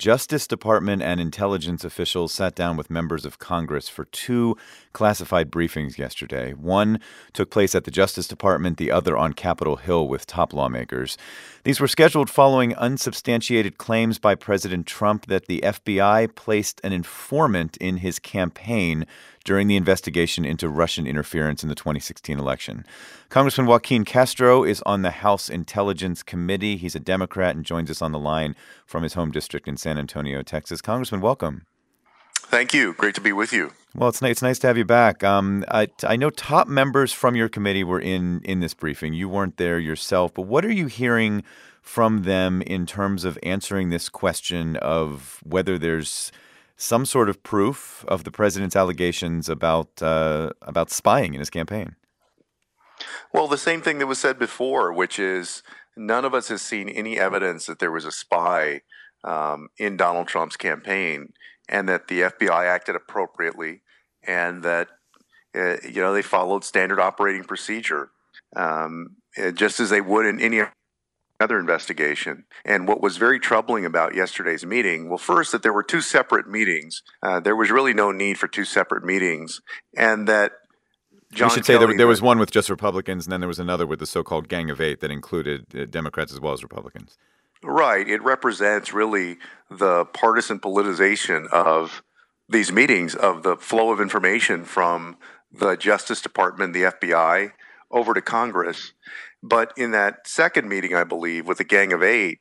Justice Department and intelligence officials sat down with members of Congress for two classified briefings yesterday. One took place at the Justice Department, the other on Capitol Hill with top lawmakers. These were scheduled following unsubstantiated claims by President Trump that the FBI placed an informant in his campaign during the investigation into Russian interference in the 2016 election. Congressman Joaquin Castro is on the House Intelligence Committee. He's a Democrat and joins us on the line from his home district in San Antonio, Texas. Congressman, welcome. Thank you. Great to be with you. Well, it's nice to have you back. I know top members from your committee were in this briefing. You weren't there yourself, but what are you hearing from them in terms of answering this question of whether there's some sort of proof of the president's allegations about spying in his campaign? Well, the same thing that was said before, which is none of us has seen any evidence that there was a spy in Donald Trump's campaign, and that the FBI acted appropriately, and that they followed standard operating procedure, just as they would in any other investigation. And what was very troubling about yesterday's meeting, well, first, that there were two separate meetings. There was really no need for two separate meetings, and that John we should say there was one with just Republicans, and then there was another with the so-called Gang of Eight that included Democrats as well as Republicans. Right. It represents really the partisan politicization of these meetings, of the flow of information from the Justice Department, the FBI, over to Congress. But in that second meeting, I believe, with the Gang of Eight,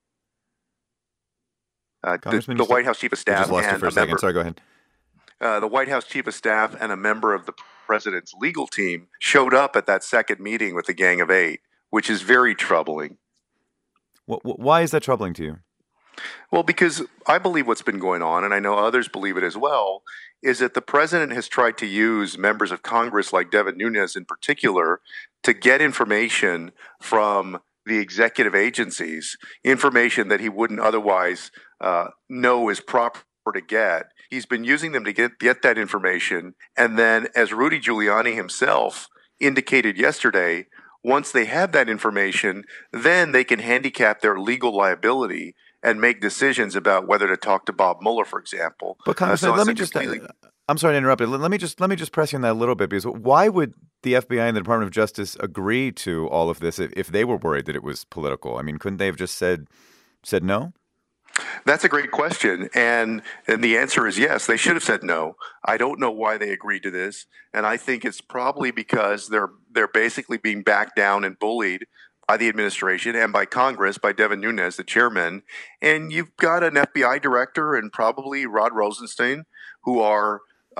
the White House Chief of Staff and a member. Sorry, go ahead. The White House Chief of Staff and a member of the president's legal team showed up at that second meeting with the Gang of Eight, which is very troubling. Why is that troubling to you? Well, because I believe what's been going on, and I know others believe it as well, is that the president has tried to use members of Congress like Devin Nunes in particular to get information from the executive agencies, information that he wouldn't otherwise know is proper to get. He's been using them to get that information. And then, as Rudy Giuliani himself indicated yesterday, once they have that information, then they can handicap their legal liability and make decisions about whether to talk to Bob Mueller, for example. But Congressman, let me just I'm sorry to interrupt you. Let me just press you on that a little bit, because why would the FBI and the Department of Justice agree to all of this if they were worried that it was political? I mean, couldn't they have just said no? That's a great question, and the answer is yes. They should have said no. I don't know why they agreed to this, and I think it's probably because they're basically being backed down and bullied by the administration and by Congress, by Devin Nunes, the chairman. And you've got an FBI director and probably Rod Rosenstein who are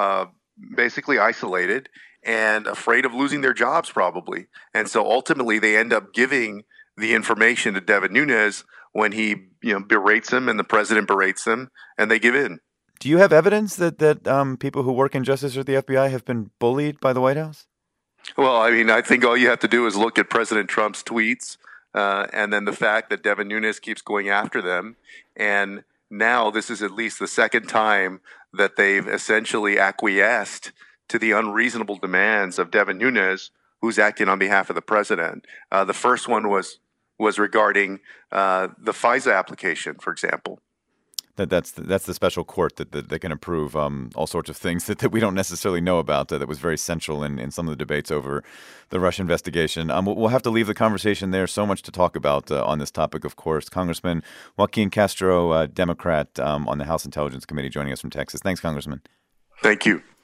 basically isolated and afraid of losing their jobs probably. And so ultimately they end up giving the information to Devin Nunes when he berates them and the president berates them, and they give in. Do you have evidence that people who work in justice or the FBI have been bullied by the White House? Well, I mean, I think all you have to do is look at President Trump's tweets and then the fact that Devin Nunes keeps going after them. And now this is at least the second time that they've essentially acquiesced to the unreasonable demands of Devin Nunes, who's acting on behalf of the president. The first one was regarding the FISA application, for example. That's the special court that can approve all sorts of things that we don't necessarily know about. That was very central in some of the debates over the Russia investigation. We'll have to leave the conversation there. So much to talk about on this topic, of course. Congressman Joaquin Castro, Democrat on the House Intelligence Committee, joining us from Texas. Thanks, Congressman. Thank you.